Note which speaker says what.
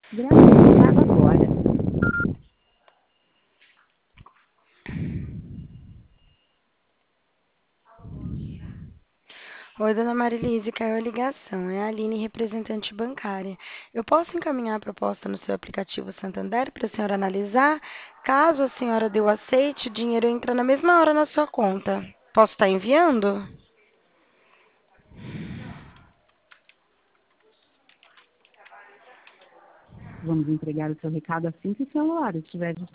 Speaker 1: Gratuito, pago agora.
Speaker 2: Oi, dona Marilise, caiu a ligação. É a Aline, representante bancária. Eu posso encaminhar a proposta no seu aplicativo Santander para a senhora analisar? Caso a senhora dê o aceite, o dinheiro entra na mesma hora na sua conta. Posso estar enviando?
Speaker 1: Vamos entregar o seu recado assim que o seu celular estiver